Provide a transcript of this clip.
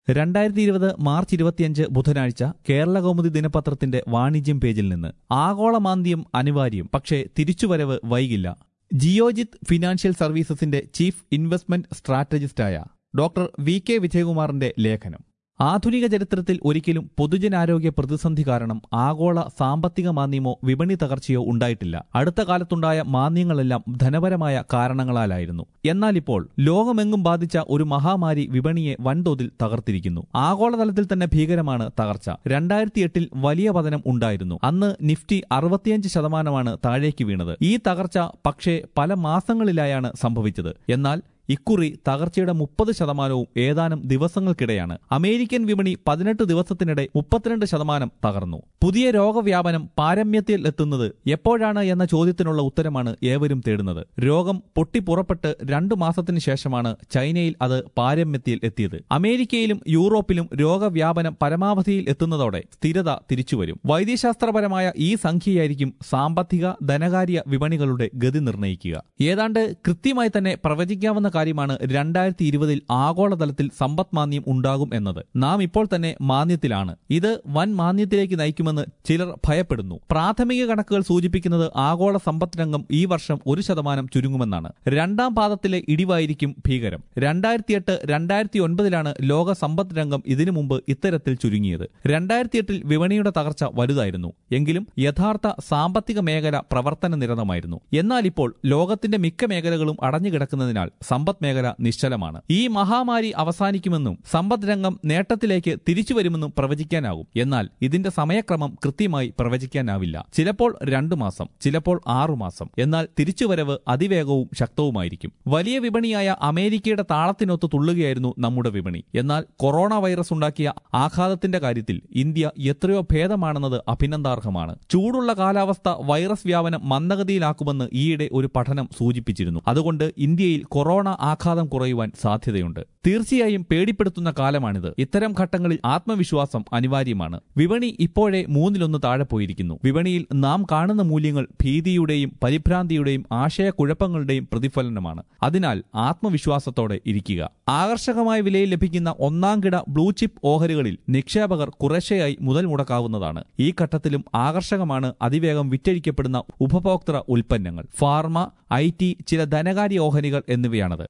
2020 March 25 ബുധനാഴ്ച കേരളകൗമുദി ദിനപത്രത്തിന്റെ വാണിജ്യം പേജിൽ നിന്ന് ആഗോള മാന്ദ്യം അനിവാര്യം, പക്ഷേ തിരിച്ചുവരവ് വൈകില്ല. ജിയോജിത് ഫിനാൻഷ്യൽ സർവീസസിന്റെ ചീഫ് ഇൻവെസ്റ്റ്മെന്റ് സ്ട്രാറ്റജിസ്റ്റായ ഡോക്ടർ വി.കെ. വിജയകുമാറിന്റെ ലേഖനം. ആധുനിക ചരിത്രത്തിൽ ഒരിക്കലും പൊതുജനാരോഗ്യ പ്രതിസന്ധി കാരണം ആഗോള സാമ്പത്തിക മാന്ദ്യമോ വിപണി തകർച്ചയോ ഉണ്ടായിട്ടില്ല. അടുത്ത കാലത്തുണ്ടായ മാന്ദ്യങ്ങളെല്ലാം ധനപരമായ കാരണങ്ങളാലായിരുന്നു. എന്നാൽ ഇപ്പോൾ ലോകമെങ്ങും ബാധിച്ച ഒരു മഹാമാരി വിപണിയെ വൻതോതിൽ തകർത്തിരിക്കുന്നു. ആഗോളതലത്തിൽ തന്നെ ഭീകരമാണ് തകർച്ച. 2008 വലിയ പതനം ഉണ്ടായിരുന്നു. അന്ന് നിഫ്റ്റി 65% താഴേക്ക് വീണത്. ഈ തകർച്ച പക്ഷേ പല മാസങ്ങളിലായാണ് സംഭവിച്ചത്. എന്നാൽ ഇക്കുറി തകർച്ചയുടെ 30% ഏതാനും ദിവസങ്ങൾക്കിടെയാണ്. അമേരിക്കൻ വിപണി 18 ദിവസത്തിനിടെ 32% തകർന്നു. പുതിയ രോഗവ്യാപനം പാരമ്യത്തിൽ എത്തുന്നത് എപ്പോഴാണ് എന്ന ചോദ്യത്തിനുള്ള ഉത്തരമാണ് ഏവരും തേടുന്നത്. രോഗം പൊട്ടിപ്പുറപ്പെട്ട് 2 മാസത്തിന് ശേഷമാണ് ചൈനയിൽ അത് പാരമ്യത്തിൽ എത്തിയത്. അമേരിക്കയിലും യൂറോപ്പിലും രോഗവ്യാപനം പരമാവധിയിൽ എത്തുന്നതോടെ സ്ഥിരത തിരിച്ചുവരും. വൈദ്യശാസ്ത്രപരമായ ഈ സംഖ്യയായിരിക്കും സാമ്പത്തിക ധനകാര്യ വിപണികളുടെ ഗതി നിർണ്ണയിക്കുക. ഏതാണ്ട് കൃത്യമായി തന്നെ പ്രവചിക്കാവുന്ന കാര്യമാണ് 2020 ആഗോളതലത്തിൽ സമ്പദ് മാന്ദ്യം ഉണ്ടാകും എന്നത്. നാം ഇപ്പോൾ തന്നെ മാന്ദ്യത്തിലാണ്. ഇത് വൻ മാന്ദ്യത്തിലേക്ക് നയിക്കുമെന്ന് ചിലർ ഭയപ്പെടുന്നു. പ്രാഥമിക കണക്കുകൾ സൂചിപ്പിക്കുന്നത് ആഗോള സമ്പദ് രംഗം ഈ വർഷം 1% ചുരുങ്ങുമെന്നാണ്. രണ്ടാം പാദത്തിലെ ഇടിവായിരിക്കും ഭീകരം. 2008-2009 ലോക സമ്പദ് രംഗം ഇതിനു മുമ്പ് ഇത്തരത്തിൽ ചുരുങ്ങിയത്. 2008 വിപണിയുടെ തകർച്ച വലുതായിരുന്നു. എങ്കിലും യഥാർത്ഥ സാമ്പത്തിക മേഖല പ്രവർത്തന നിരതമായിരുന്നു. എന്നാൽ ഇപ്പോൾ ലോകത്തിന്റെ മിക്ക മേഖലകളും അടഞ്ഞുകിടക്കുന്നതിനാൽ സമ്പദ് മേഖല നിശ്ചലമാണ്. ഈ മഹാമാരി അവസാനിക്കുമെന്നും സമ്പദ് രംഗം നേട്ടത്തിലേക്ക് തിരിച്ചുവരുമെന്നും പ്രവചിക്കാനാകും. എന്നാൽ ഇതിന്റെ സമയക്രമം കൃത്യമായി പ്രവചിക്കാനാവില്ല. ചിലപ്പോൾ 2 മാസം, ചിലപ്പോൾ 6 മാസം. എന്നാൽ തിരിച്ചുവരവ് അതിവേഗവും ശക്തവുമായിരിക്കും. വലിയ വിപണിയായ അമേരിക്കയുടെ താളത്തിനൊത്ത് തുള്ളുകയായിരുന്നു നമ്മുടെ വിപണി. എന്നാൽ കൊറോണ വൈറസ് ഉണ്ടാക്കിയ ആഘാതത്തിന്റെ കാര്യത്തിൽ ഇന്ത്യ എത്രയോ ഭേദമാണെന്നത് അഭിനന്ദാർഹമാണ്. ചൂടുള്ള കാലാവസ്ഥ വൈറസ് വ്യാപനം മന്ദഗതിയിലാക്കുമെന്ന് ഈയിടെ ഒരു പഠനം സൂചിപ്പിച്ചിരുന്നു. അതുകൊണ്ട് ഇന്ത്യയിൽ കൊറോണ ആഘാതം കുറയുവാൻ സാധ്യതയുണ്ട്. തീർച്ചയായും പേടിപ്പെടുത്തുന്ന കാലമാണിത്. ഇത്തരം ഘട്ടങ്ങളിൽ ആത്മവിശ്വാസം അനിവാര്യമാണ്. വിപണി ഇപ്പോഴേ 1/3 താഴെ പോയിരിക്കുന്നു. വിപണിയിൽ നാം കാണുന്ന മൂല്യങ്ങൾ ഭീതിയുടെയും പരിഭ്രാന്തിയുടെയും ആശയക്കുഴപ്പങ്ങളുടെയും പ്രതിഫലനമാണ്. അതിനാൽ ആത്മവിശ്വാസത്തോടെ ഇരിക്കുക. ആകർഷകമായ വിലയിൽ ലഭിക്കുന്ന ഒന്നാംകിട ബ്ലൂ ചിപ്പ് ഓഹരികളിൽ നിക്ഷേപകർ കുറേശ്ശെയായി മുതൽ മുടക്കാവുന്നതാണ്. ഈ ഘട്ടത്തിലും ആകർഷകമാണ് അതിവേഗം വിറ്റഴിക്കപ്പെടുന്ന ഉപഭോക്തൃ ഉൽപ്പന്നങ്ങൾ, ഫാർമ, IT, ചില ധനകാര്യ ഓഹരികൾ എന്നിവയാണത്.